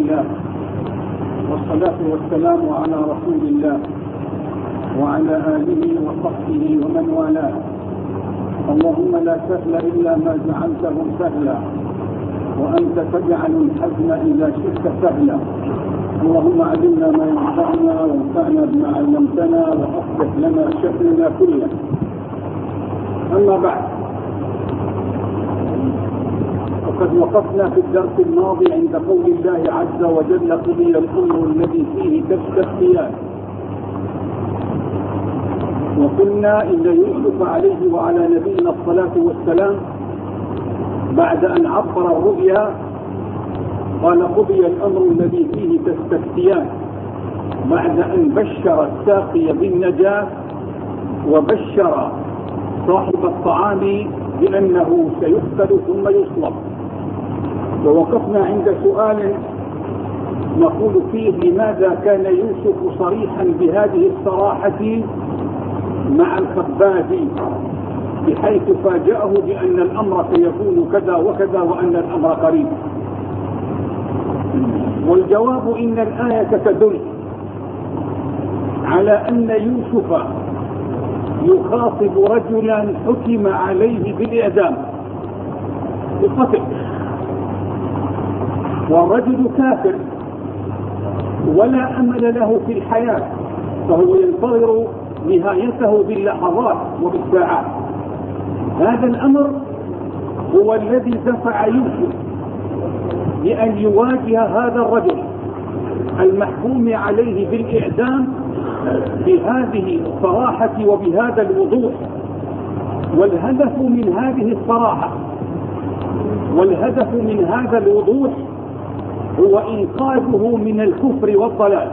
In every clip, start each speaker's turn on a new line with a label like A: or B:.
A: لله، والصلاة والسلام على رسول الله وعلى آله وصحبه ومن والاه. اللهم لا سهل إلا ما جعلته سهلا، وأنت تجعل الحزن إذا شئت سهلا. اللهم علمنا ما ينفعنا وانفعنا بما علمتنا وأصلح لنا شأننا كله. أما بعد، وقد وقفنا في الدرس الماضي عند قول الله عز وجل: قضي الأمر الذي فيه تستفتيان. وقلنا إن يوسف عليه وعلى نبينا الصلاة والسلام بعد أن عبر الرؤيا قال: قضي الأمر الذي فيه تستفتيان، بعد أن بشر الساقي بالنجاة وبشر صاحب الطعام بأنه سيقتل ثم يصلب. ووقفنا عند سؤال نقول فيه: لماذا كان يوسف صريحا بهذه الصراحة مع الخباز، بحيث فاجأه بأن الأمر سيكون كذا وكذا وأن الأمر قريب؟ والجواب: إن الآية تدل على أن يوسف يخاطب رجلا حكم عليه بالإعدام بالقتل، والرجل كافر ولا أمل له في الحياة، فهو ينتظر نهايته باللحظات وبالساعات. هذا الأمر هو الذي دفع يوسف بأن يواجه هذا الرجل المحكوم عليه بالإعدام بهذه الصراحة وبهذا الوضوح. والهدف من هذه الصراحة والهدف من هذا الوضوح هو إنقاذه من الكفر والضلال،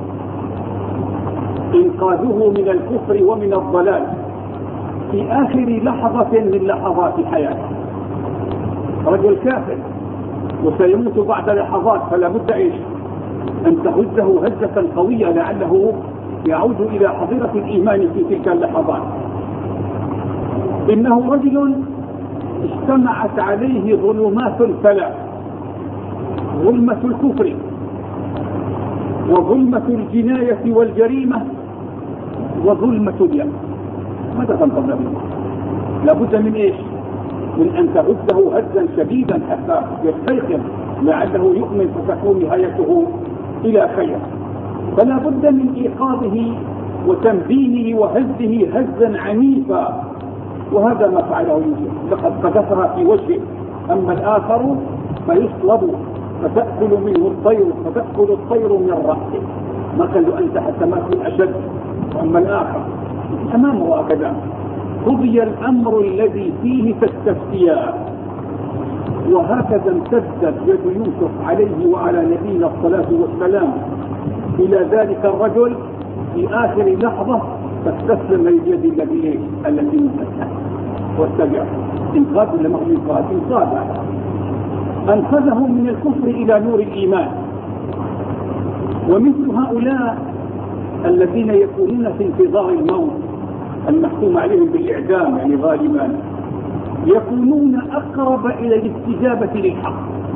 A: إنقاذه من الكفر ومن الضلال في آخر لحظة من لحظات حياته. رجل كافر وسيموت بعد لحظات، فلا بد أن تهزه هزة قوية لعله يعود إلى حظيرة الإيمان في تلك اللحظات. إنه رجل اجتمعت عليه ظلمات ثلاث: ظلمة الكفر، وظلمة الجناية والجريمة، وظلمة اليأس. ماذا تنتظر منه؟ لابد من من أن تهزه هزا شديدا حتى يستيقظ لعله يؤمن فتكون نهايته إلى خير. فلا بد من إيقاظه وتنبيهه وهزه هزا عنيفا، وهذا ما فعله يوسف. لقد قذفها في وجهه. أما الآخر فيصلب فتأكل منه الطير، فتأكل الطير من رأسه. ما قال له أنت حتى ما تكون أشد. وأما الآخر تمامه هكذا: قضي الأمر الذي فيه تستفتيان. وهكذا امتدت يد يوسف عليه وعلى نبينا الصلاة والسلام إلى ذلك الرجل في آخر لحظة، فاستسلم لليد التي انفتحت واتبعه. إنقاذ لما هو إنقاذ أنقذه من الكفر إلى نور الإيمان. ومثل هؤلاء الذين يكونون في انتظار الموت المحكوم عليهم بالإعدام، يعني غالبا يكونون أقرب إلى الاستجابة للحق،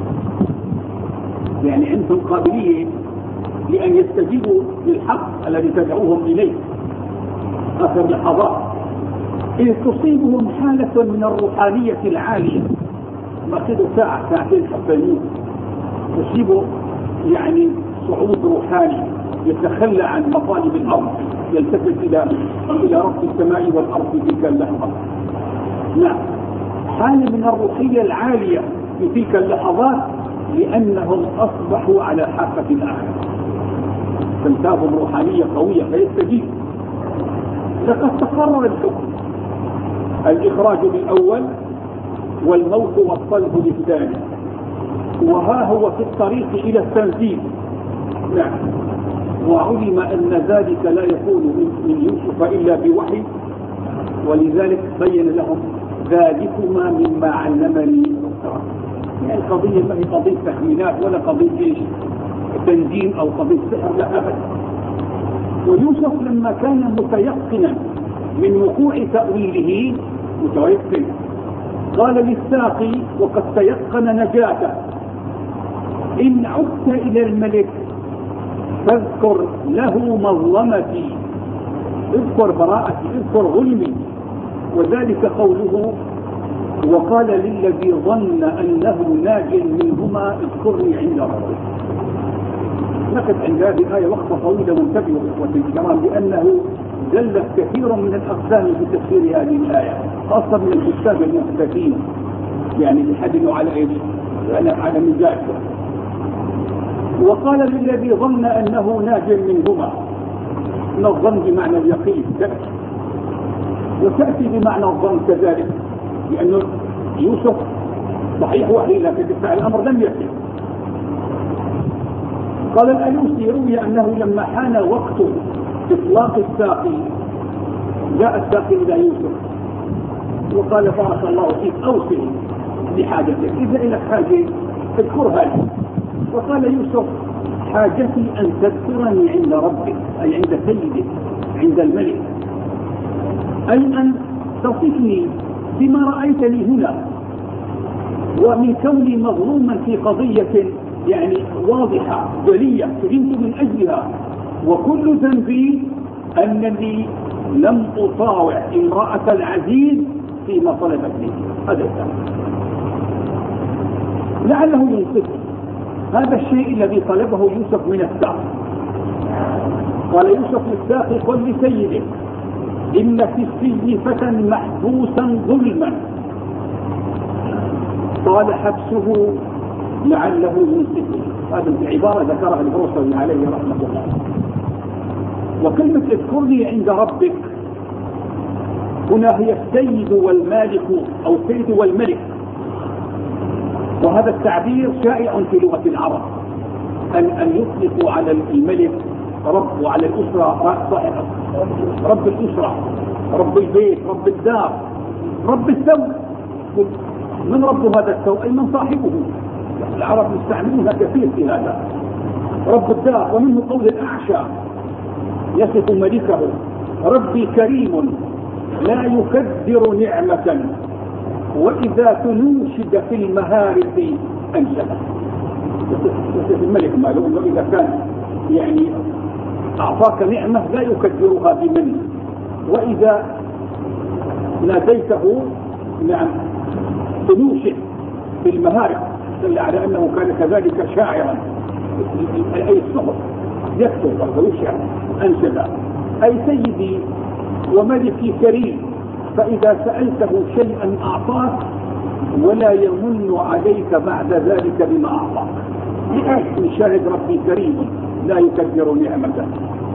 A: يعني عندهم قابلية لأن يستجيبوا للحق الذي تدعوهم إليه آخر لحظات. إذ تصيبهم حالة من الروحانية العالية، ما كده ساعتين حتى يموت، تصيبه يعني صعود روحاني يتخلى عن مطالب الأرض، يلتفت إلى رب السماء والأرض في تلك اللحظة. لا، حالة من الروحية العالية في تلك اللحظات، لأنهم أصبحوا على حافة الآخرة، تنتابهم روحانية قوية فيستجيب. لقد تقرر الحكم: الإخراج بالأول والموت والصلب بالثاني، وها هو في الطريق إلى التنفيذ. نعم. وعلم أن ذلك لا يكون من يوسف إلا بوحي، ولذلك بين لهم: ذلكما مما علمني. يعني القضية ما هي قضية تخمينات ولا قضية تنجيم أو قضية سحر، لا أبدا. ويوسف لما كان متيقنا من وقوع تأويله، متيقن، قال للساقي وقد تيقن نجاته: إن عدت إلى الملك فاذكر له مظلمتي، اذكر براءتي، اذكر ظلمي. وذلك قوله وقال للذي ظن أنه ناج منهما اذكرني عند ربك. نقف عند هذه الآية وقفة طويلة وانتبهوا إخوتي الكرام، لأنه دلت كثير من الأقسام في تفسير هذه الآية، خاصة من الكتاب المحدثين، يعني يحدثوا على ايش؟ على مزاجه. وقال للذي ظن أنه ناج منهما، من الظن بمعنى اليقين تأتي، وتأتي بمعنى الظن كذلك، لأنه يوسف صحيح وحي لكن دفاع الأمر لم يأتي. قال الألوسي روي أنه لما حان وقت إطلاق الساقي جاء الساقي إلى يوسف وقال بارك الله فيك أوصي لحاجتك، إذا لك حاجة اذكرها لي. وقال يوسف حاجتي أن تذكرني عند ربك، أي عند سيدك، عند الملك، أي أن تصفني بما رأيتني هنا، ومن كوني مظلوما في قضية يعني واضحة جلية سجنت من أجلها، وكل ذنبي أنني لم أطاوع امرأة العزيز فيما طلبتني. هذا الذنب لعله ينقذ هذا الشيء الذي طلبه يوسف من الساقي. قال يوسف للساقي قل لسيدك إن في السجن فتى محبوسا ظلما، قال حبسه لعله ينقذه. هذه العبارة ذكرها البوصلي عليه رحمة الله. وكلمة اذكرني عند ربك هنا هي السيد والمالك أو السيد والملك، وهذا التعبير شائع في لغة العرب، أن يطلقوا على الملك رب، وعلى الأسرة رب الأسرة، رب البيت، رب الدار، رب الثوب. من رب هذا الثوب؟ أي من صاحبه. العرب يستعملونها كثير في هذا، رب الدار. ومنه قول الأعشى يصف ملكه ربي كريم لا يكدر نعمة وإذا تنوشد في المهارف أنشده. يصف الملك ماله أنه إذا كان يعني أعطاك نعمة لا يكدرها بمن، وإذا ناديته نعم تنوشد في المهارف، دل على أنه كان كذلك شاعرا، أي الصحف يكتب ويشعر أنشدا. أي سيدي وملكي كريم، فإذا سألته شيئا أعطاك ولا يمن عليك بعد ذلك بما أعطاك. شاهد ربي كريم لا يكدر نعمته.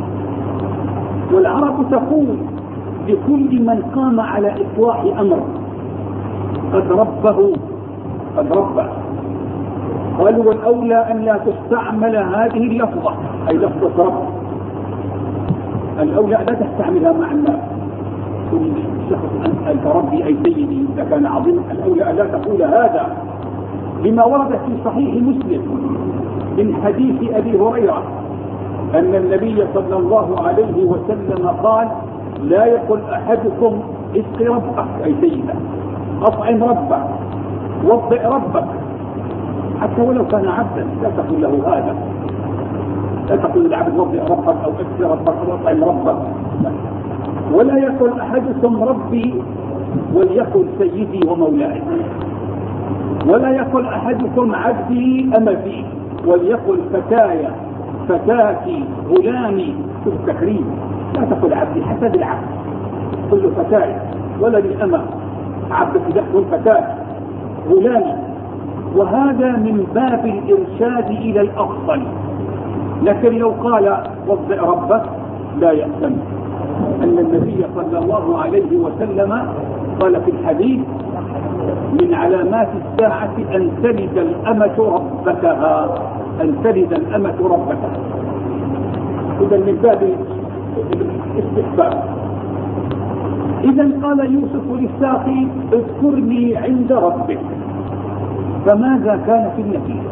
A: والعرب تقول لكل من قام على إصلاح أمر قد ربه، قد ربه. قالوا والأولى أن لا تستعمل هذه اللفظة، أي لفظة رب، الأولى لا تستعملها مع الناس. كل شخص أنت ربي أي سيدي إذا كان عظيما، الأولى لا تقول هذا، لما ورد في صحيح مسلم من حديث أبي هريرة أن النبي صلى الله عليه وسلم قال لا يقل أحدكم اسق ربك أي سيدة، أطعم ربك، وضئ ربك، حتى ولو كان عبدا لا تقول له هذا، لا تقول للعبد وضئ ربك أو اسق ربك أو أطعم ربك، ولا يقل أحدكم ربي وليقل سيدي ومولاي، ولا يقل أحدكم عبدي أمتي وليقل فتاي فتاتي غلامي. في التكريم لا تقل عبدي حسب العبد، كل فتاي، ولا للأمة عبدك تقول فتاة غلامي. وهذا من باب الإرشاد إلى الأفضل، لكن لو قال وضع ربك لا يأتم. أن النبي صلى الله عليه وسلم قال في الحديث من علامات الساعة أن تلد الأمة ربتها، أن تلد الأمة ربتها. إذا من باب الاستحباب. إذا قال يوسف للساقي اذكرني عند ربك، فماذا كان في النتيجة؟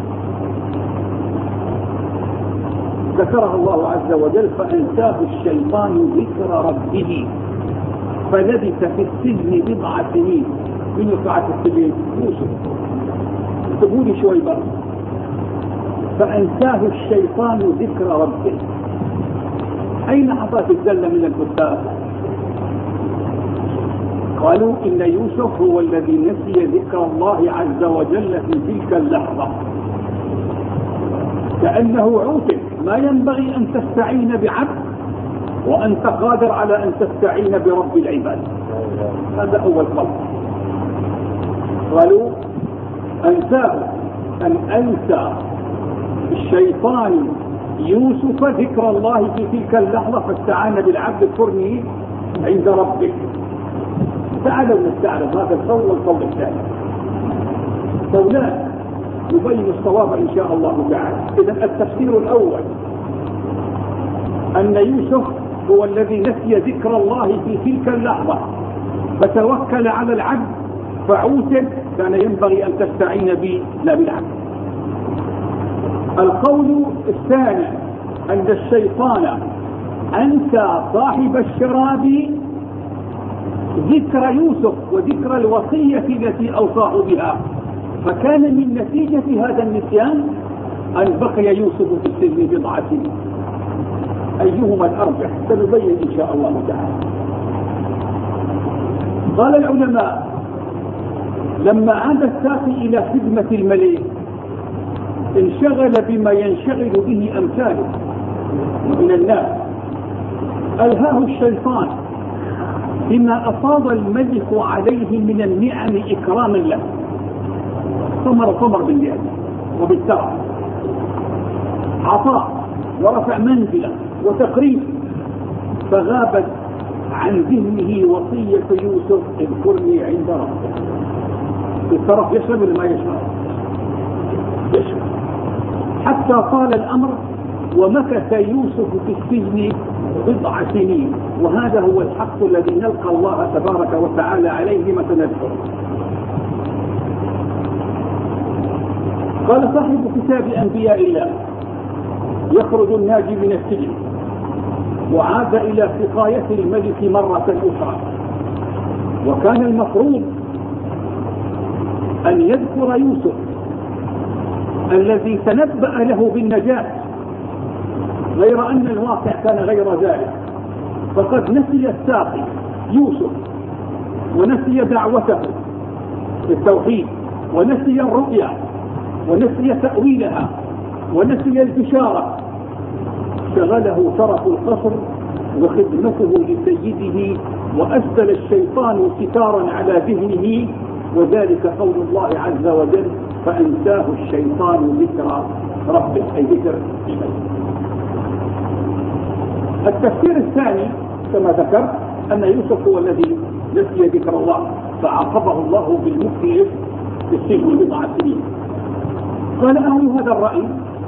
A: ذكرها الله عز وجل فأنساه الشيطان ذكر ربه فلبث في السجن بضع سنين. من وقعت السجن؟ يوسف. تقولي شوي بقى فأنساه الشيطان ذكر ربه. أين حصلت الزلة من الكتاب؟ قالوا إن يوسف هو الذي نسي ذكر الله عز وجل في تلك اللحظة، كأنه عوتب. ما ينبغي أن تستعين بعبد وأنت قادر على أن تستعين برب العباد. هذا أول قول. قالوا أنساه، أن أنسى الشيطان يوسف ذكر الله في تلك اللحظة، فاستعان بالعبد اذكرني عند ربك. تعالوا نستعرض هذا القول والقول الثاني، قولان يبين الصواب إن شاء الله تعالى. إذن التفسير الأول أن يوسف هو الذي نسي ذكر الله في تلك اللحظة فتوكل على العبد فعوتب، كان ينبغي أن تستعين به لا بالعبد. القول الثاني أن الشيطان أنسى صاحب الشراب ذكر يوسف وذكر الوصية التي أوصاه بها، فكان من نتيجة هذا النسيان أن بقي يوسف في السجن بضعة سنين. أيهما الأرجح سنبين إن شاء الله تعالى. قال العلماء لما عاد الساقي إلى خدمة الملك انشغل بما ينشغل به أمثاله من الناس، ألهاه الشيطان بما أفاض الملك عليه من النعم إكراما له، ثمر بالنعم وبالترف، عطاء ورفع منزله وتقريب، فغابت عن ذهنه وصية يوسف اذكرني عند ربك. الترف يشرب ولا ما يشرب؟ يشرب، حتى طال الأمر ومكث يوسف في السجن بضع سنين. وهذا هو الحق الذي نلقى الله تبارك وتعالى عليه متى نذكر. قال صاحب كتاب أنبياء الله يخرج الناجي من السجن وعاد إلى سقاية الملك مرة أخرى، وكان المفروض أن يذكر يوسف الذي تنبأ له بالنجاة، غير أن الواقع كان غير ذلك، فقد نسي الساقي يوسف ونسي دعوته للتوحيد ونسي الرؤيا ونسي تأويلها ونسي البشارة، شغله ترف القصر وخدمته لسيده، وأسدل الشيطان ستارا على ذهنه، وذلك قول الله عز وجل فأنساه الشيطان ذكر ربه، أي ذكر الملك. التفسير الثاني كما ذكرت أن يوسف هو الذي نسي ذكر الله فعاقبه الله بالمكث في السجن بضع سنين. قال أهل هذا الرأي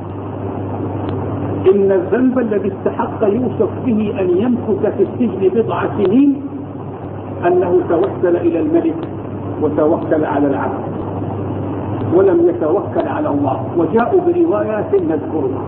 A: إن الذنب الذي استحق يوسف به أن يمكث في السجن بضع سنين أنه توسل إلى الملك وتوكل على العبد ولم يتوكل على الله، وجاءوا بروايات نذكرها.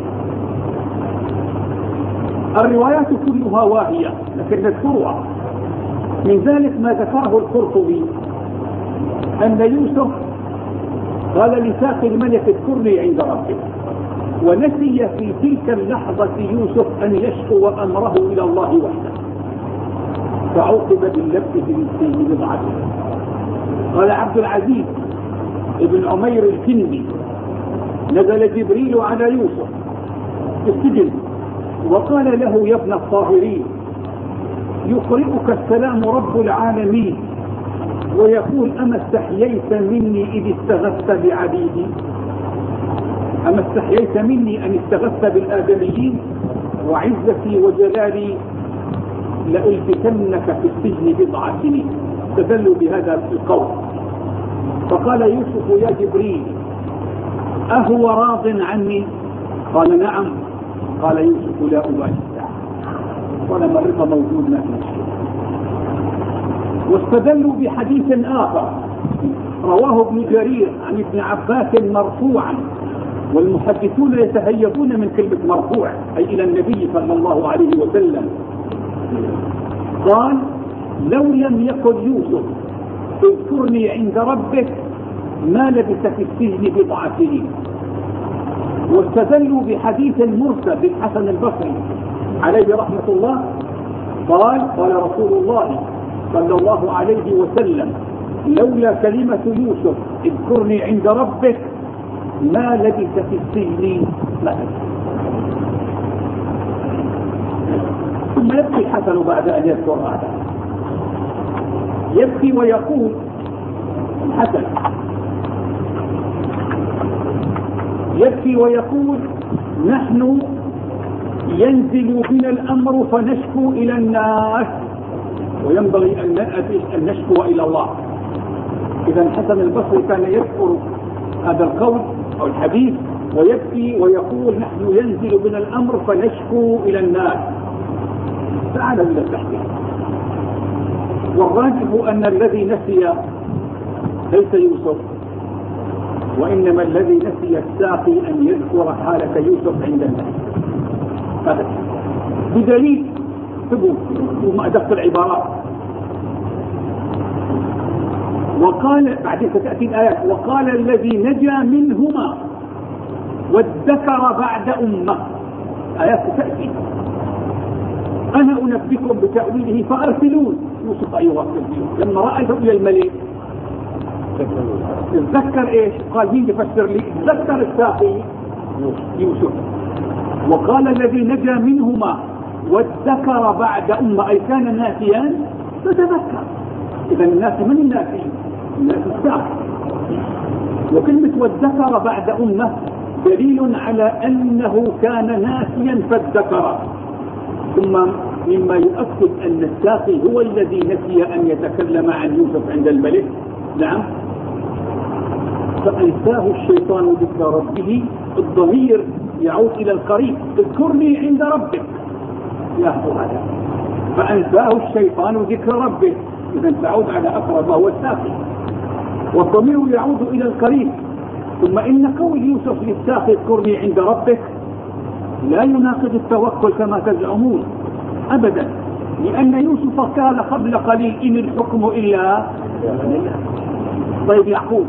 A: الروايات كلها واهية لكن نذكرها. من ذلك ما ذكره القرطبي أن يوسف قال لساقي الملك اذكرني عند ربك، ونسي في تلك اللحظة يوسف أن يشكو أمره إلى الله وحده، فعوقب باللبس في السجن بضعة. قال عبد العزيز ابن عمير الكندي نزل جبريل على يوسف في السجن وقال له يا ابن الطاهرين يقرئك السلام رب العالمين ويقول أما استحييت مني إذ استغثت بعبيدي، أما استحييت مني أن استغثت بالآدميين، وعزتي وجلالي لألفتنك في السجن بضع سنين. استدلوا بهذا القول. فقال يوسف يا جبريل أهو راض عني؟ قال نعم. قال يوسف لا أبالي طالما الرضا موجود ما في مشكلة. واستدلوا بحديث آخر رواه ابن جرير عن ابن عباس مرفوعا، والمحدثون يتهيبون من كلمة مرفوع أي إلى النبي صلى الله عليه وسلم. قال لو لم يقل يوسف اذكرني عند ربك ما لبث في السجن بضع سنين. واستدلوا بحديث مرسل بالحسن البصري عليه رحمة الله قال رسول الله صلى الله عليه وسلم لولا كلمة يوسف اذكرني عند ربك ما لبث في السجن مثلا. ثم يبكي الحسن بعد أن يذكر هذا، يبكي ويقول الحسن يبكي ويقول نحن ينزل بنا الأمر فنشكو إلى الناس وينبغي أن نشكو إلى الله. إذا الحسن البصري كان يذكر هذا القول أو الحديث ويبكي ويقول نحن ينزل بنا الأمر فنشكو إلى الناس. تعالوا إلى التحقيق. والراجح أن الذي نسي ليس يوسف، وإنما الذي نسي الساقي أن يذكر حالة يوسف عند الناس. هذا بدليل ثبوت وما أدق العبارات. وقال بعد ستأتي الآيات وقال الذي نجا منهما وادكر بعد أمة. آيات ستأتي أنا أنبئكم بتأويله فأرسلون. يوسف أيها لما رأى رؤيا الملك تذكر ايش؟ قال مين يفسر لي؟ تذكر الساقي يوسف. وقال الذي نجا منهما وادكر بعد أمة أي كان ناسيا فتذكر. إذا الناس من الناسين؟ الناس الساقي. وكلمة وادكر بعد أمة دليل على أنه كان ناسيا فادكر. ثم مما يؤكد أن الساقي هو الذي نسي أن يتكلم عن يوسف عند الملك. نعم. فأنساه الشيطان ذكر ربه. الضمير يعود إلى القريب اذكرني عند ربك. لاحظوا هذا. فأنساه الشيطان ذكر ربه. إذا تعود على أقرب وهو الساقي. والضمير يعود إلى القريب. ثم إن قول يوسف للساقي اذكرني عند ربك لا يناقض التوكل كما تزعمون أبدا، لأن يوسف قال قبل قليل إن الحكم إلا لله. طيب يعقوب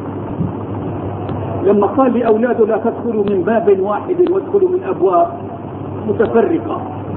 A: لما قال لأولاده لا تدخلوا من باب واحد وادخلوا من أبواب متفرقة،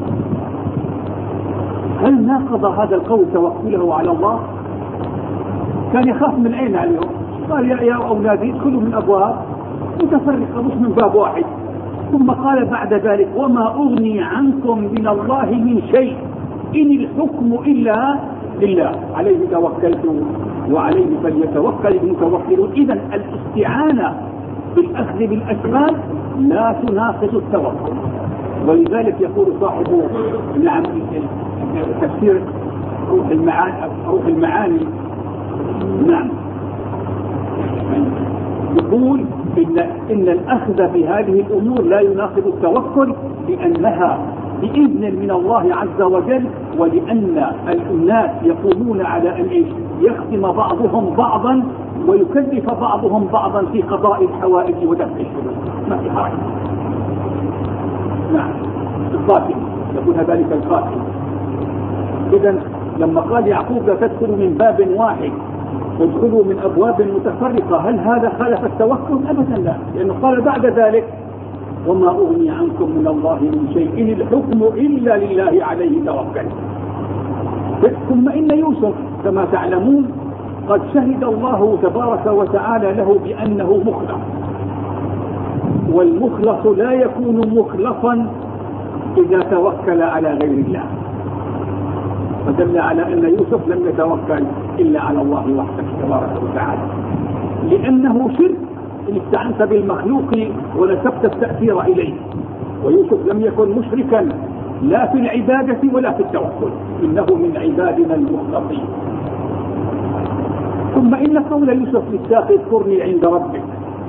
A: هل ناقض هذا القول توكله على الله؟ كان يخاف من عين عليهم. قال يا أولادي ادخلوا من أبواب متفرقة مش من باب واحد. ثم قال بعد ذلك وما أغني عنكم من الله من شيء إن الحكم إلا لله عليه توكلت وعليه فليتوكل المتوكلون. إذا الاستعانة بالأخذ بالأسباب لا تناقض التوكل. ولذلك يقول صاحب نعم تفسير روح المعاني نعم يقول إن الأخذ بهذه الأمور لا يناقض التوكل لأنها بإذن من الله عز وجل، ولأن الناس يقومون على أن يخدم بعضهم بعضا ويكلف بعضهم بعضا في قضاء الحوائج ودفع الشرور. ما في حرج. نعم القاتل يكون ذلك القاتل. إذن لما قال يعقوب لا تدخلوا من باب واحد وادخلوا من أبواب متفرقة هل هذا خالف التوكل؟ أبدا لا، لأنه قال بعد ذلك وما أغني عنكم من الله من شيء إن الحكم إلا لله عليه توكل. ثم إن يوسف كما تعلمون قد شهد الله تبارك وتعالى له بأنه مخلص، والمخلص لا يكون مخلصا إذا توكل على غير الله. فدل على أن يوسف لم يتوكل إلا على الله وحده تبارك وتعالى، لأنه شرك إن استعنت بالمخلوق ونسبت التأثير إليه. ويوسف لم يكن مشركا لا في العبادة ولا في التوكل، إنه من عبادنا المخلصين. ثم إن قول يوسف للساقي اذكرني عند ربك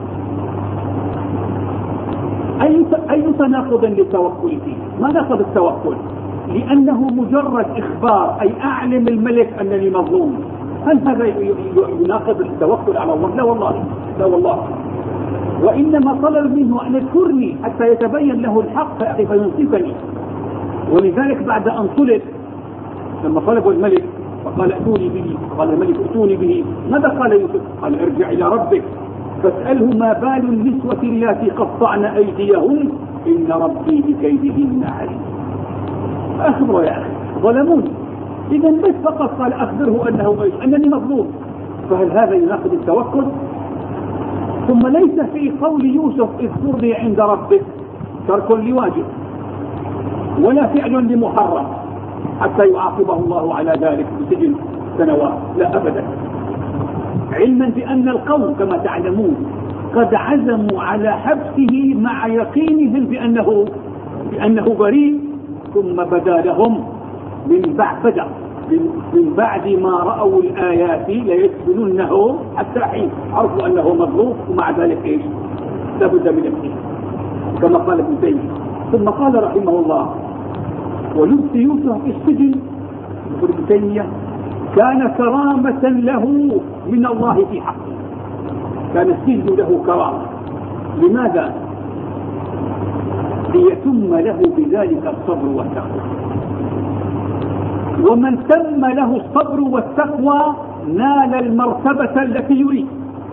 A: أي تناقض للتوكل فيه؟ ما ناقض التوكل؟ لأنه مجرد إخبار أي أعلم الملك أنني مظلوم. هل هذا يناقض التوكل على الله؟ لا والله، لا والله. وإنما طلب منه أن يذكرني حتى يتبين له الحق فينصفني. ولذلك بعد أن طلب لما طلبوا الملك فقال ائتوني به، قال الملك ائتوني به، ماذا قال يوسف؟ قال ارجع إلى ربك فاسأله ما بال النسوة التي قطعن أيديهن إن ربي بكيدهن عليم. أخبره يا أخي ظلموني، إذا بس فقط قال أخبره أنني مظلوم، فهل هذا يناقض التوكل؟ ثم ليس في قول يوسف اذكرني عند ربك ترك لواجب ولا فعل لمحرم حتى يعاقبه الله على ذلك بسجن سنوات، لا أبدا، علما بأن القوم كما تعلمون قد عزموا على حبسه مع يقينهم بأنه بريء، ثم بدا لهم من بعد ما رأوا الآيات ليسجننه حتى حين عرفوا أنه مظلوم، ومع ذلك إيش؟ لابد من الحين كما قال ابن تيمية. ثم قال رحمه الله ولبس يوسف في السجن ابن تيمية كان كرامة له من الله في حقه، كان السجن له كرامة. لماذا؟ ليتم له بذلك الصبر والتقوى، ومن تم له الصبر والتقوى نال المرتبة التي يريد.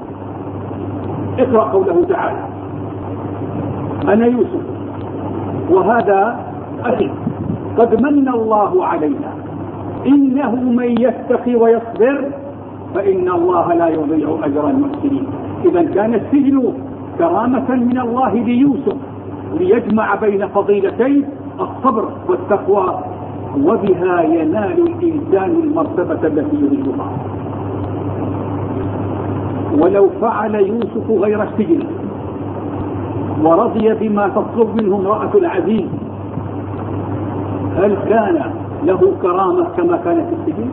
A: اقرأ قوله تعالى أنا يوسف وهذا أخي قد من الله علينا إنه من يتقي ويصبر فإن الله لا يضيع أجر المحسنين. إذا كان السجن كرامة من الله ليوسف ليجمع بين فضيلتين الصبر والتقوى، وبها ينال الإنسان المرتبة التي يريدها. ولو فعل يوسف غير السجن ورضي بما تطلب منه امرأة العزيز هل كان له كرامة كما كانت في السجن؟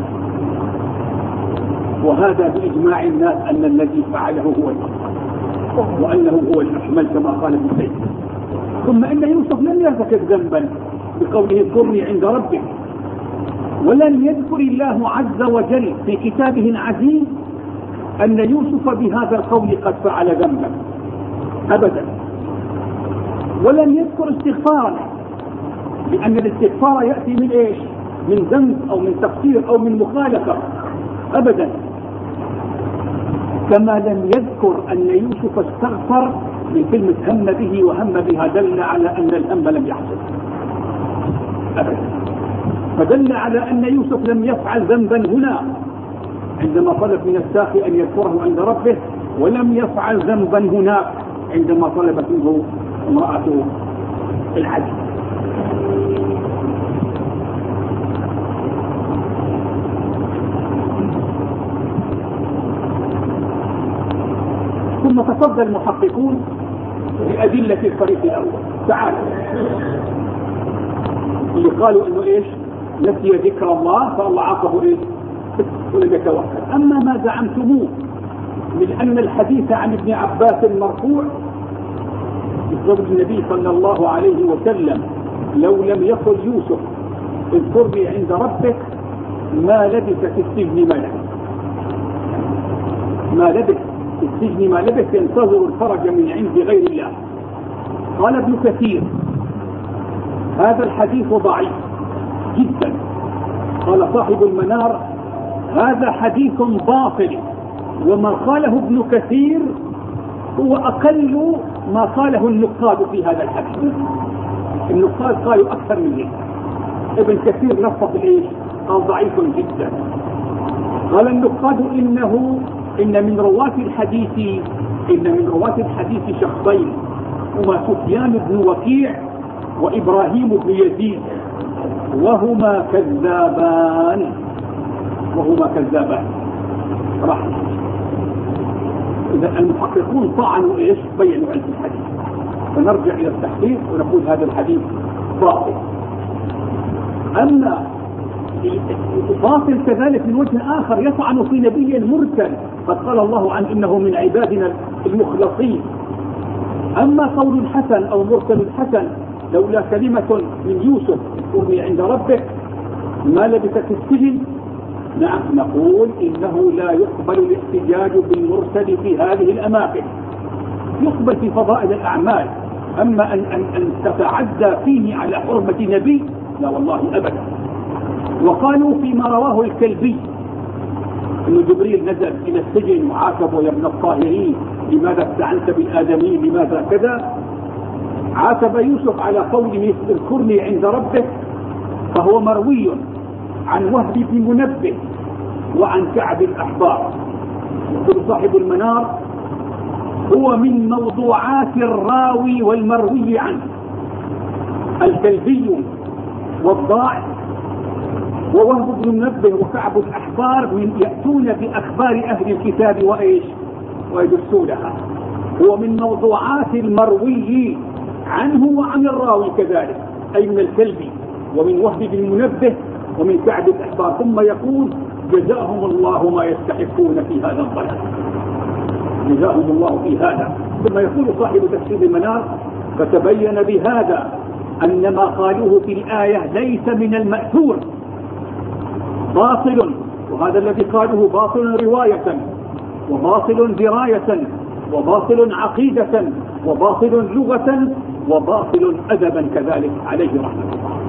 A: وهذا بإجماع الناس أن الذي فعله هو الأفضل وأنه هو الأكمل كما قال ابن تيمية. ثم أن يوسف لم يرتكب ذنبا بقوله اذكرني عند ربك، ولم يذكر الله عز وجل في كتابه العزيز أن يوسف بهذا القول قد فعل ذنبا أبدا، ولم يذكر استغفارا، لأن الاستغفار يأتي من إيش؟ من ذنب أو من تقصير أو من مخالفة أبدا. كما لم يذكر أن يوسف استغفر من كلمة هم به وهم بها، دل على أن الهم لم يحصل أبدا، فدل على أن يوسف لم يفعل ذنبا هنا عندما طلب من الساقي أن يذكره عند ربه، ولم يفعل ذنبا هناك عندما طلبت منه امرأة العزيز. ثم تصدى المحققون بأدلة الفريق الأول. تعالى اللي قالوا إنه إيش؟ نسي ذكر الله فالله عاقبه إيش؟ ولم يتوكل. أما ما زعمتموه من أن الحديث عن ابن عباس المرفوع بقول النبي صلى الله عليه وسلم لو لم يقل يوسف اذكرني عند ربك ما لبث في السجن ما لبث في السجن ما لبث ينتظر الفرج من عند غير الله. قال ابن كثير هذا الحديث ضعيف جدا. قال صاحب المنار هذا حديث باطل، وما قاله ابن كثير هو أقل ما قاله النقاد في هذا الحديث. النقاد قالوا أكثر من ذلك، ابن كثير نصف الإيش؟ قال ضعيف جدا. قال النقاد إن من رواة الحديث شخصين هما سفيان بن وكيع وإبراهيم بن يزيد وهما كذابان رحمة. إذا المحققون طعنوا إيش؟ بينوا علم الحديث. فنرجع إلى التحقيق ونقول هذا الحديث باطل. أما باطل كذلك من وجه آخر يطعن في نبي مرسل قد قال الله عنه إنه من عبادنا المخلصين. أما قول الحسن أو مرسل الحسن لولا كلمة من يوسف اذكرني عند ربك ما لبث في السجن، نعم نقول إنه لا يقبل الاحتجاج بالمرسل في هذه الأماكن، يقبل في فضائل الأعمال. أما أن تتعدى فيه على حرمة نبي لا والله أبدا. وقالوا فيما رواه الكلبي أن جبريل نزل إلى السجن وعاتبه يا ابن الطاهرين لماذا استعنت بالآدميين، لماذا كذا. عاتب يوسف على قوله اذكرني عند ربك، فهو مروي عن وهب بن منبه وعن كعب الأحبار. يقول صاحب المنار هو من موضوعات الراوي والمروي عنه الكلبي والضاع ووهب بن منبه وكعب الأحبار من يأتون بأخبار أهل الكتاب وإيش ويدسونها. هو من موضوعات المروي عنه وعن الراوي كذلك، أي من الكلبي ومن وهب بن منبه ومن كعب الأحبار. ثم يقول جزاهم الله ما يستحقون في هذا الضلال، جزاهم الله في هذا. ثم يقول صاحب تفسير المنار فتبين بهذا أن ما قالوه في الآية ليس من المأثور، باطل، وهذا الذي قالوه باطل رواية وباطل دراية وباطل عقيدة وباطل لغة وباطل أدبا كذلك عليه رحمة الله.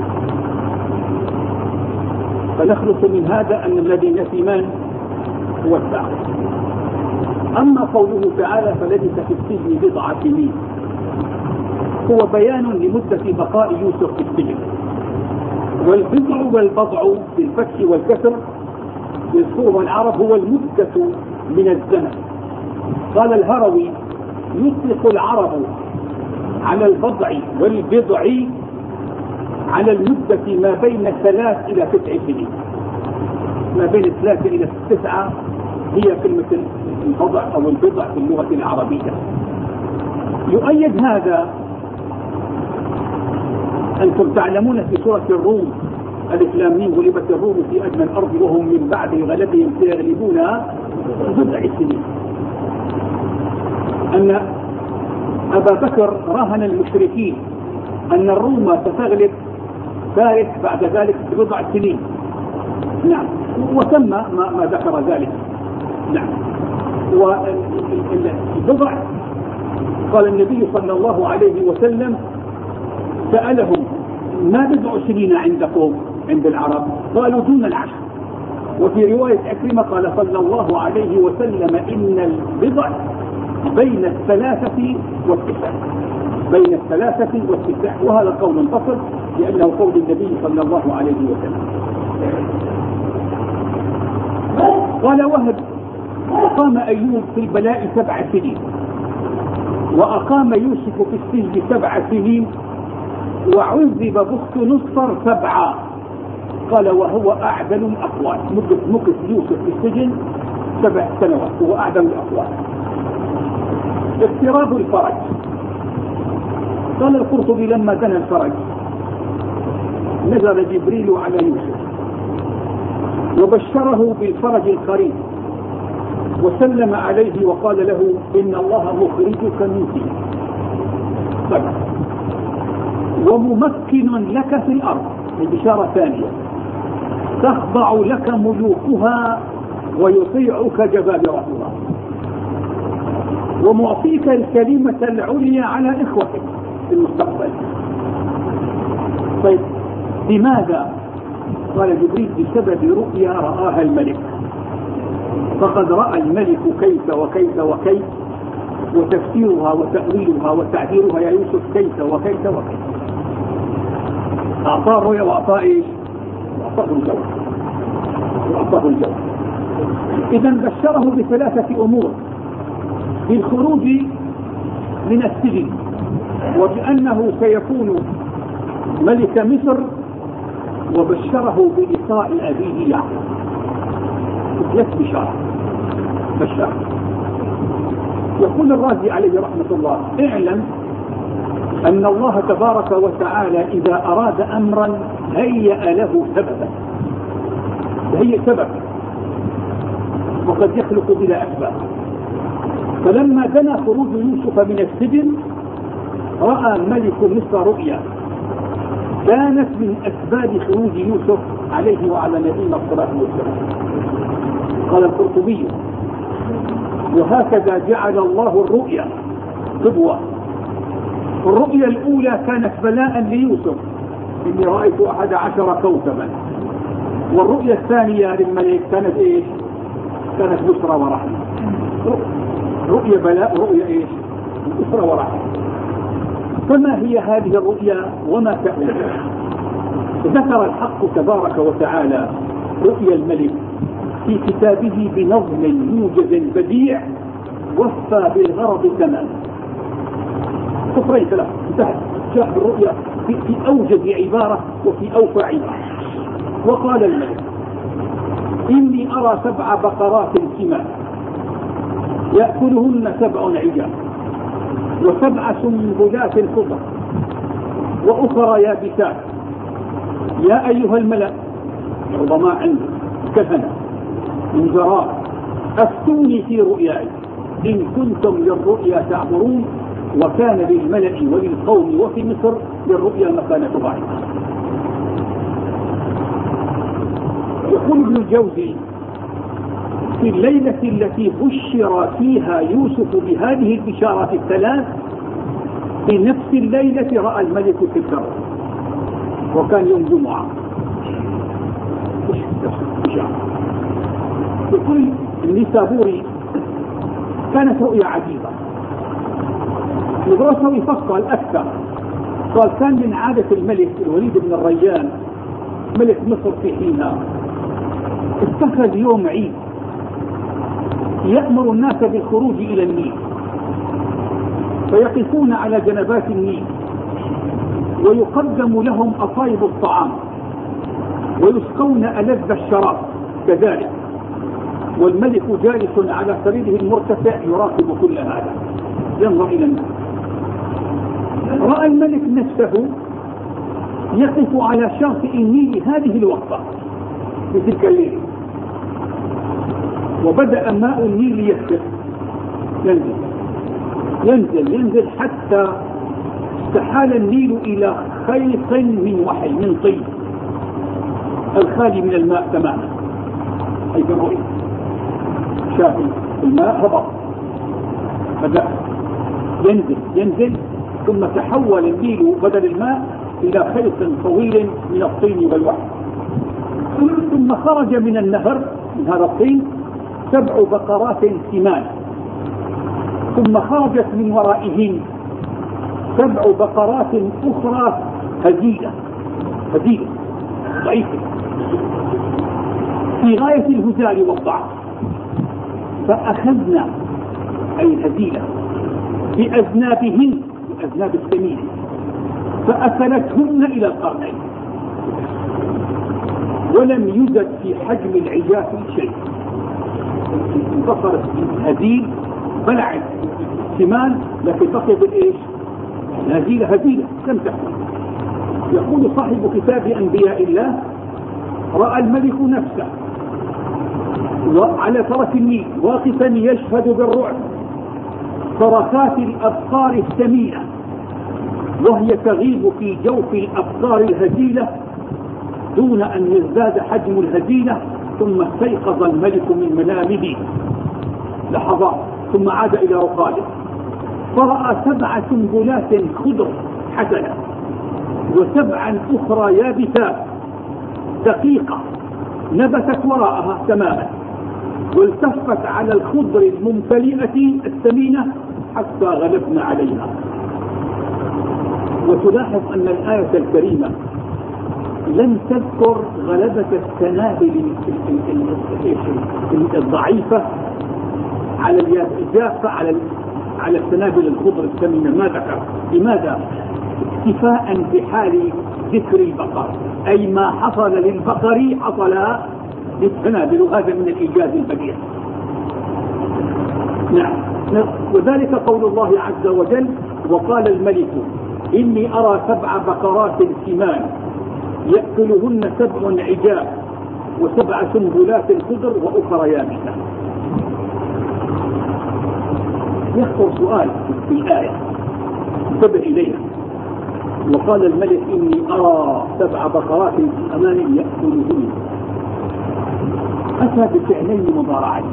A: فنخلص من هذا أن الذي نفي من هو الساقط. أما قوله تعالى فلبث في السجن بضع سنين، هو بيان لمدة بقاء يوسف في السجن. والبضع والبضع بالفتح والكسر يذكرها العرب هو المدة من الزمن. قال الهروي يطلق العرب على البضع والبضع على المدة ما بين 3 إلى 9 سنين. ما بين 3 إلى 9 هي كلمة البضع أو البضع في اللغة العربية. يؤيد هذا أنتم تعلمون في سورة الروم ألف لام ميم غلبت الروم في أدنى الأرض وهم من بعد غلبهم سيغلبون بضع سنين. أن أبا بكر راهن المشركين أن الروم ستغلب فارس بعد ذلك ببضع سنين. نعم، وتم ما ذكر ذلك. نعم، والبضع قال النبي صلى الله عليه وسلم سألهم ما بضع سنين عندكم عند العرب؟ قالوا دون 10. وفي رواية عكرمة قال صلى الله عليه وسلم إن البضع بين 3 و9، بين 3 و9. وهذا قول منفصل لأنه قول النبي صلى الله عليه وسلم. قال وهب أقام أيوب في البلاء 7 سنين، وأقام يوسف في السجن 7 سنين، وعذب بخت نصر 7. قال وهو أعدل الأقوال. مكث يوسف في السجن 7 سنوات، هو أعدل الأقوال. اضطراب الفرج. قال القرطبي لما دنا الفرج نزل جبريل على يوسف وبشره بالفرج القريب وسلم عليه وقال له إن الله مخرجك من سجن وممكن لك في الأرض. البشارة ثانية تخضع لك ملوكها ويطيعك جبابرتها ومعطيك الكلمة العليا على إخوتك في المستقبل. طيب لماذا؟ قال جبريل بسبب رؤيا رآها الملك، فقد رأى الملك كيف وكيف وكيف، وتفسيرها وتأويلها وتعبيرها يا يوسف كيف وكيف وكيف. أعطاه الرؤيا وأعطاه إيش؟ وأعطاه الجواب، وأعطاه الجواب. إذا بشره ب3 أمور: بالخروج من السجن، وبأنه سيكون ملك مصر، وبشره بلقاء أبيه يعقوب. 3 بشار. يقول الرازي عليه رحمة الله: اعلم أن الله تبارك وتعالى إذا أراد أمرا هيأ له سببا، هي سبب، وقد يخلق بلا أسباب. فلما دنا خروج يوسف من السجن رأى ملك مصر رؤيا كانت من أسباب خروج يوسف عليه وعلى نبينا الصلاة والسلام. قال القرطبي: وهكذا جعل الله الرؤيا قدوة. الرؤيا الأولى كانت بلاء ليوسف: إني رأيت 11 كوكبا. والرؤيا الثانية للملك كانت إيش؟ كانت بشرى ورحمة. رؤيا بلاء ورؤيا ايش؟ أسرة ورحمة. فما هي هذه الرؤيا وما تأتي؟ ذكر الحق تبارك وتعالى رؤيا الملك في كتابه بنظم موجز بديع وفى بالغرض تماما. كفرين ثلاثة انتهت شرح الرؤيا في أوجز عبارة وفي أوفى عبارة. وقال الملك إني أرى 7 بقرات سمان يأكلهن 7 عجاف و7 سنبلات خضر وأخرى يابسات. يا أيها الملأ، عظماء عنده كهنة وزراء، أفتوني في رؤياي إن كنتم للرؤيا تعبرون، وكان للملأ وللقوم وفي مصر للرؤيا مكانة ضعيفة. يقول ابن الجوزي في الليلة التي بشر فيها يوسف بهذه البشارات الثلاث، في نفس الليلة رأى الملك في الكرم، وكان يوم جمعة. يقول النسابوري كانت رؤيا عجيبة. البروسوي فصل أكثر، قال كان من عادة الملك الوليد بن الريان ملك مصر في حينها اتخذ يوم عيد يأمر الناس بالخروج إلى النيل، فيقفون على جنبات النيل ويقدم لهم أطايب الطعام ويسقون ألذ الشراب كذلك، والملك جالس على سريره المرتفع يراقب كل هذا ينظر إلى الناس. رأى الملك نفسه يقف على شاطئ النيل هذه الوقفة في تلك الليلة، وبدأ ماء النيل يسبح ينزل حتى استحال النيل إلى خيط من وحل من طين الخالي من الماء تماما. أي الرؤية شاف الماء هبط، بدأ ينزل ثم تحول النيل بدل الماء إلى خيط طويل من الطين والوحل، ثم خرج من النهر من هذا الطين 7 بقرات سمان، ثم خرجت من ورائهن 7 بقرات أخرى هزيلة ضعيفة في غاية الهزال والضعف، فأخذنا أي الهزيلة بأذناب السمين فأكلتهن إلى القرنين، ولم يوجد في حجم العجاف شيء. انتصرت هزيل بلعت سمان، لكن بقي بالإيش؟ هزيلة لم تحصل. يقول صاحب كتاب أنبياء الله رأى الملك نفسه على طرف النيل واقفا يشهد بالرعب صرخات الأبقار السمينة وهي تغيب في جوف الأبقار الهزيلة دون أن يزداد حجم الهزيلة، ثم استيقظ الملك من منامه لحظات ثم عاد إلى رقاده فرأى 7 سنبلات خضر حسنة و7 أخرى يابسات دقيقة نبتت وراءها تماما، والتفت على الخضر الممتلئة الثمينة حتى غلبنا عليها. وتلاحظ أن الآية الكريمة لم تذكر غلبة السنابل الضعيفة على الجافة على السنابل الخضر الثمينة، ما ذكر. لماذا؟ اكتفاء بحال ذكر البقر، أي ما حصل للبقر حصل للسنابل، وهذا من الإيجاز البديع. نعم. وذلك قول الله عز وجل وقال الملك إني أرى 7 بقرات سمان يأكلهن 7 عجاف و7 سنبلات خضر وأخرى يابسة. يخطر سؤال في الآية انتبه إليها. وقال الملك إني أرى 7 بقرات سمان يأكلهن، أتى بفعلين مضارعين،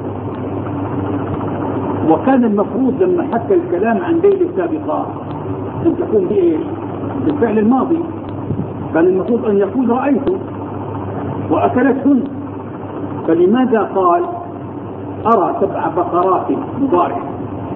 A: وكان المفروض لما حكى الكلام عن ليلة سابقة أن تكون بإيش؟ بالفعل الماضي. كان المفروض أن يقول رأيت وأكلتهن، فلماذا قال أرى 7 بقرات مضارع؟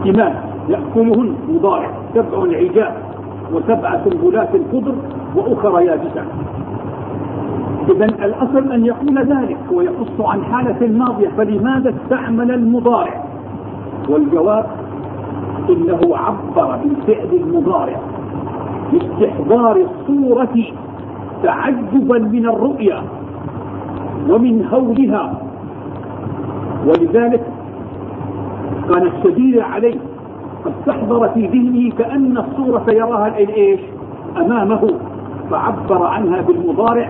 A: ثمان يأكلهن مضارع 7 عجاف و7 سنبلات خضر وأخرى يابسات. إذن الأصل أن يقول ذلك ويقص عن حالة ماضية، فلماذا استعمل المضارع؟ والجواب إنه عبر بالفعل المضارع باستحضار الصورة تعجبا من الرؤيا ومن هولها، ولذلك كان الشديد عليه قد استحضر في ذهنه كأن الصورة يراها أمامه، فعبر عنها بالمضارع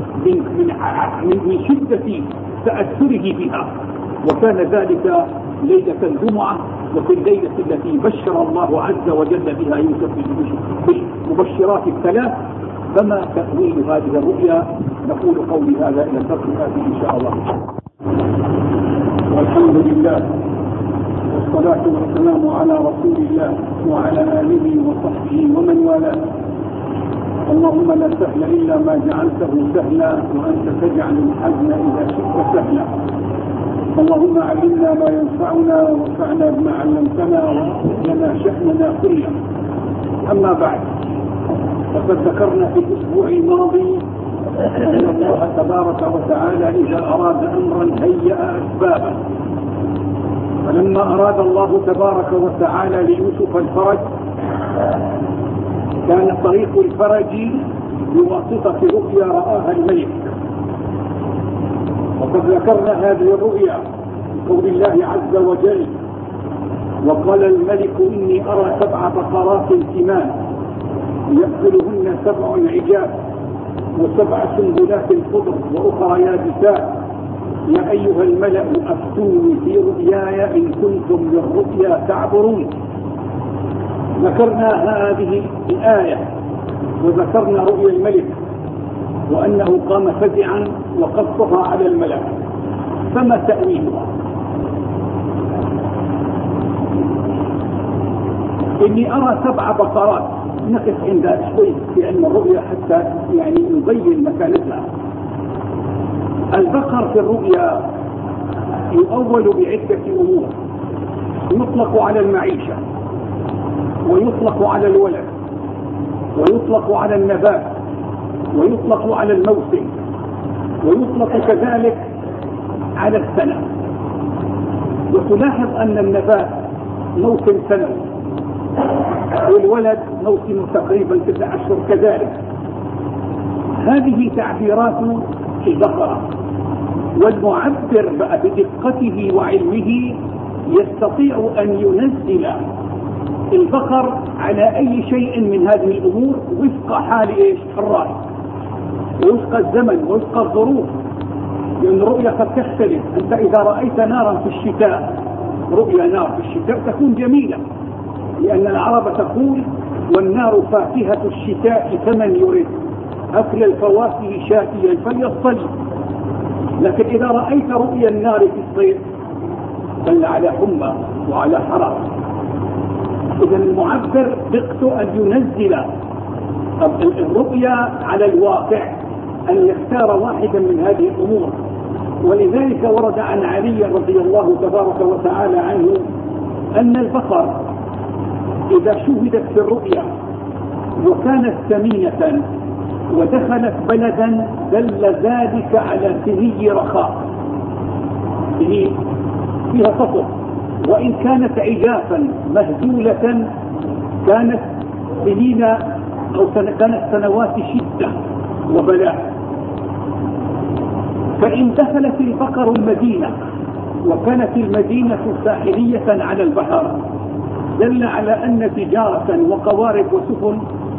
A: من شدة تأثره بها. وكان ذلك ليلة الجمعة، وفي الليلة التي بشر الله عز وجل بها يوسف بالمبشرات الثلاث. فما تأويل هذه الرؤيا؟ نقول قولي هذا إلى الفصل الآتي إن شاء الله. والحمد لله والصلاة والسلام على رسول الله وعلى آله وصحبه ومن والاه. اللهم لا سهل إلا ما جعلته سهلا وأنت تجعل الحزن إذا شئت سهلا. اللهم علمنا ما ينفعنا وانفعنا بما علمتنا واصلح لنا شأننا كله. أما بعد، فقد ذكرنا في الأسبوع الماضي أن الله تبارك وتعالى إذا أراد أمرا هيأ أسبابه. فلما أراد الله تبارك وتعالى ليوسف الفرج كان طريق الفرج بواسطة رؤيا رآها الملك. وقد ذكرنا هذه الرؤيا قول الله عز وجل: وقال الملك إني أرى 7 بقرات سمان يأكلهن 7 عجاف و7 سنبلات خضر وأخرى يابسات يا أيها الملأ أفتوني في رؤياي إن كنتم للرؤيا تعبرون. ذكرنا هذه الآية وذكرنا رؤيا الملك وأنه قام فزعا وقصها على الملأ. فما تأويلها؟ إني أرى 7 بقرات. نقف عند شوي في علم الرؤيا حتى نبين مكانتها. البقر في الرؤيا يؤول بعدة أمور: يطلق على المعيشة، ويطلق على الولد، ويطلق على النبات، ويطلق على الموسم، ويطلق كذلك على السنة. وتلاحظ أن النبات موسم سنوي، والولد موسم تقريبا 9 أشهر كذلك. هذه تعبيرات البقرة. والمعبر بقى بدقته وعلمه يستطيع أن ينزل البقر على أي شيء من هذه الأمور وفق حال الرأي ووفق الزمن ووفق الظروف. لأن الرؤية قد تختلف. أنت إذا رأيت نارا في الشتاء، رؤيا نار في الشتاء تكون جميلة، لأن العرب تقول: والنار فاكهة الشتاء فمن يريد أكل الفواكه شاتيا فليصطل. لكن إذا رأيت رؤيا النار في الصيف دل على حمى وعلى حرارة. إذا المعبر دقته أن ينزل الرؤيا على الواقع، أن يختار واحدا من هذه الأمور. ولذلك ورد عن علي رضي الله تبارك وتعالى عنه أن البقر إذا شهدت في الرؤيا وكانت ثمينة ودخلت بلدا دل ذلك على سني رخاء، سني فيها فصل. وإن كانت عجافا مهزولة كانت سنين أو كانت سنوات شدة وبلاء. فإن دخلت البقر المدينة وكانت المدينة ساحلية على البحر دل على أن تجارة وقوارب وسفن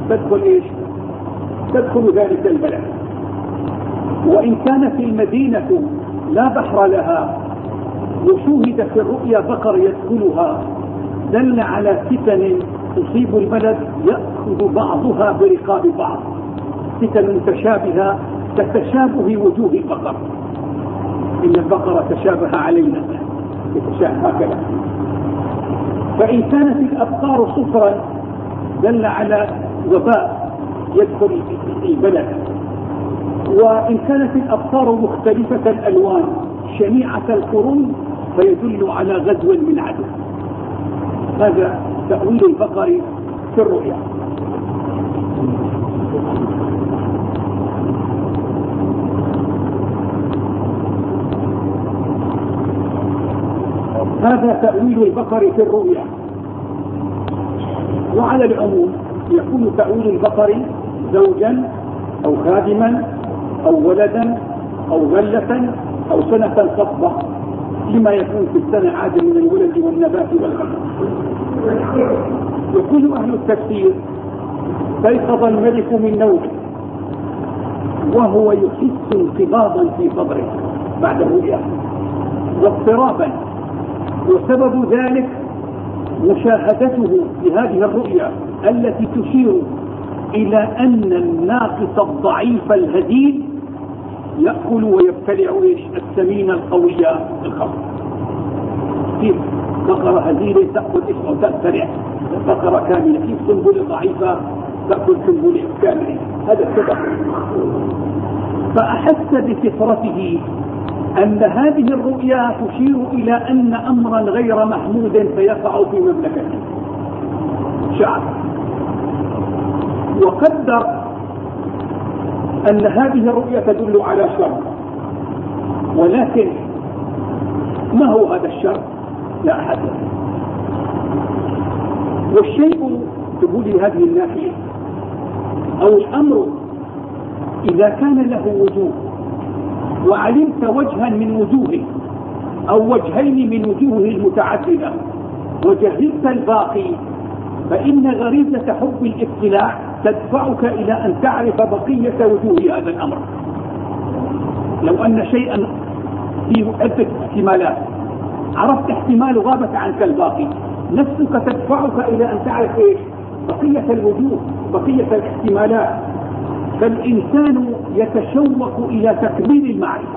A: تدخل ذلك البلد. وإن كانت المدينة لا بحر لها وشوهد في الرؤيا بقر يدخلها دل على فتن تصيب البلد يأخذ بعضها برقاب بعض، فتن تشابهة كتشابه وجوه البقر. إن البقرة تشابه علينا يتشابه هكذا. فإن كانت الأبقار صفرا دل على وباء يدخل البلد. وإن كانت الأبقار مختلفة الألوان شنيعة القرون فيدل على غزو من عدو. هذا تأويل البقري في الرؤيا. هذا تأويل البقر في الرؤيا. وعلى العموم يكون تأويل البقر زوجا أو خادما أو ولدا أو غلة أو سنة خصبة لما يكون في السنة عادة من الولد والنبات والغلة. يقول أهل التفسير: استيقظ الملك من نومه وهو يحس انقباضا في صدره بعد الرؤيا واضطرابا، وسبب ذلك مشاهدته لهذه الرؤيا التي تشير إلى أن الناقص الضعيف الهزيل يأكل ويبتلع السمين القوية الخمر. كيف بقرة هزيلة تأكل أو تبتلع بقرة كاملة؟ كيف سنبلة ضعيفة تأكل سنبلة كاملة؟ هذا السبب. فأحس بفطرته أن هذه الرؤيا تشير إلى أن أمرا غير محمود سيقع في مملكته. شعر وقدر أن هذه الرؤيا تدل على شر، ولكن ما هو هذا الشر؟ لا أحد. والشيء تقول هذه الناحية أو الأمر إذا كان له وجوه وعلمت وجها من وجوهه أو وجهين من وجوهه المتعددة وجهلت الباقي، فإن غريزة حب الاطلاع تدفعك إلى أن تعرف بقية وجوه هذا الأمر. لو أن شيئا فيه عدة احتمالات عرفت احتمال غابت عنك الباقي، نفسك تدفعك إلى أن تعرف بقية الوجوه بقية الاحتمالات. فالإنسان يتشوق إلى تكميل المعرفة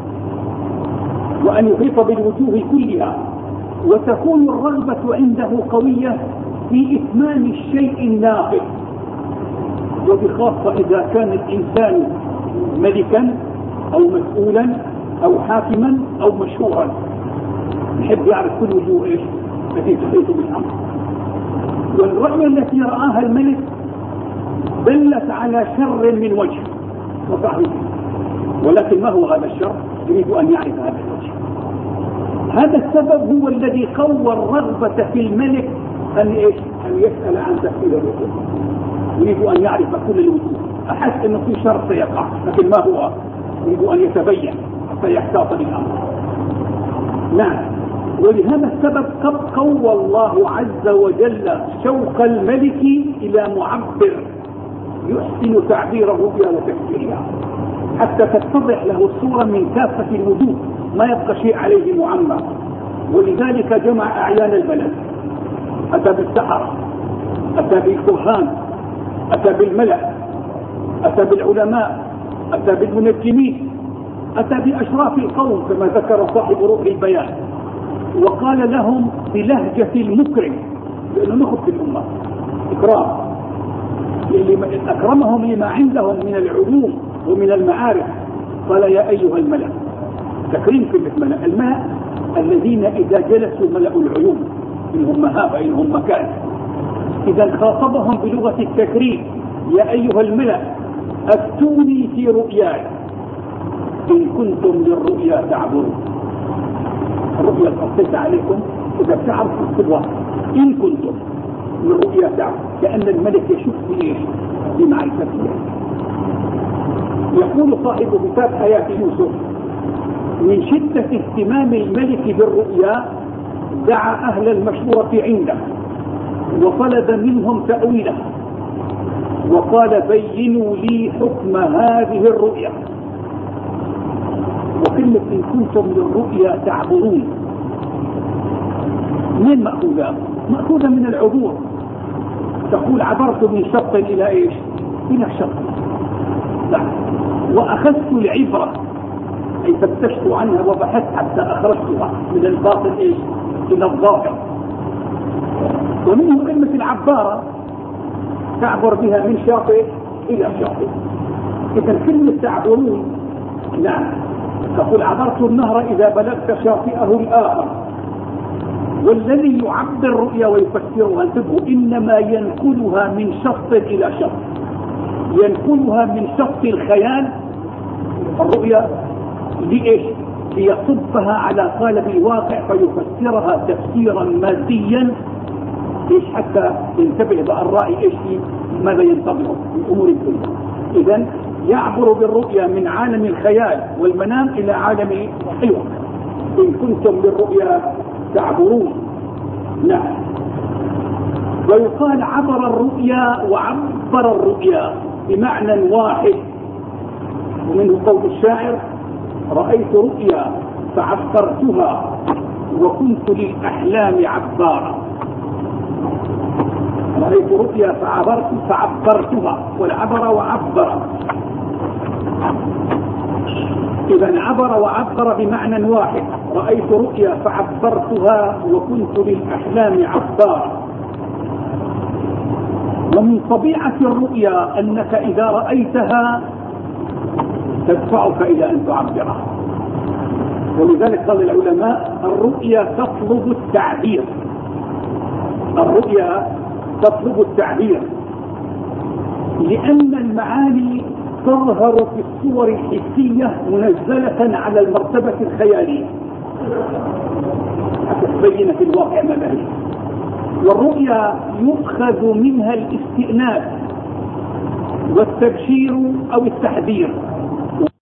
A: وأن يحيط بالوجوه كلها، وتكون الرغبة عنده قوية في إتمام الشيء الناقص، وبخاصة إذا كان الإنسان ملكا أو مسؤولا أو حاكما أو مشهورا، يحب يعرف كل وجوه التي تحيط بالأمر. والرؤيا التي رآها الملك دلت على شر من وجه وصاحبه، ولكن ما هو هذا الشر؟ يريد أن يعرف هذا الوجه. هذا السبب هو الذي قوى الرغبة في الملك أن يسأل عن تفسير الرؤيا. يريد أن يعرف كل الوجوه، أحس أنه في شر سيقع، لكن ما هو؟ يريد أن يتبين حتى يحتاط بالأمر. نعم، ولهذا السبب قد قوى الله عز وجل شوق الملك إلى معبر يحسن تعبير الرؤيا وتفسيرها حتى تتضح له الصورة من كافة الوجوه، ما يبقى شيء عليه معمى. ولذلك جمع أعيان البلد، أتى بالسحرة، أتى بالكهان، أتى بالملأ، أتى بالعلماء، أتى بالمنجمين، أتى بأشراف القوم كما ذكر صاحب روح البيان، وقال لهم بلهجة المكرم، لأنه نخب في الأمة إكرام، أكرمهم لما عندهم من العلوم ومن المعارف. قال: يا أيها الملأ، تكريم كلمة ملأ، الماء الذين إذا جلسوا ملأوا العيون، إنهم مهابة إنهم مكان. إذا خاطبهم بلغة التكريم: يا أيها الملأ أفتوني في رؤياي إن كنتم للرؤيا تعبرون. الرؤيا قصيت عليكم إذا بتعرفوا الصدوة، إن كنتم للرؤيا تعبرون، كأن الملك يشوف في بمعرفته. يقول صاحب كتاب حياة يوسف: من شدة اهتمام الملك بالرؤيا دعا أهل المشورة عنده وطلب منهم تأويله، وقال: بينوا لي حكم هذه الرؤيا. وكلمة إن كنتم للرؤيا تعبرون من مأخوذة؟ مأخوذة من العبور. تقول عبرت من شط إلى إيش؟ إلى شط. لا، وأخذت العبرة أي فتشت عنها وبحثت حتى أخرجتها من الباطن إيش؟ إلى الظاهر. ومنه كلمة العبارة تعبر بها من شاطئ إلى شاطئ. إذا كلمة تعبرون، نعم، تقول عبرت النهر إذا بلغت شاطئه الآخر. والذي يعبر الرؤيا ويفسرها انتبهوا إنما ينقلها من شخص إلى شخص، ينقلها من شخص الخيال الرؤيا لإيش؟ ليصبها على قالب الواقع فيفسرها تفسيرا ماديا. إيش حتى ينتبه بقى الرأي إيش ماذا ينتظره من أمور الدنيا. إذن يعبر بالرؤيا من عالم الخيال والمنام إلى عالم الواقع. إن كنتم بالرؤيا تعبرون. نعم. ويقال عبر الرؤيا وعبر الرؤيا بمعنى واحد، ومنه قول الشاعر: رأيت رؤيا فعبرتها وكنت للأحلام عبارا. رأيت رؤيا فعبرتها، والعبر وعبر. إذا عبر وعبر بمعنى واحد. رأيت رؤيا فعبرتها وكنت للأحلام عبارا. ومن طبيعة الرؤيا أنك إذا رأيتها تدفعك إلى أن تعبرها. ولذلك قال العلماء: الرؤيا تطلب التعبير. الرؤيا تطلب التعبير لأن المعاني تظهر في الصور الحسية منزلة على المرتبة الخيالية حتى تبين في الواقع ماذا هي. والرؤيا يؤخذ منها الاستئناس والتبشير أو التحذير.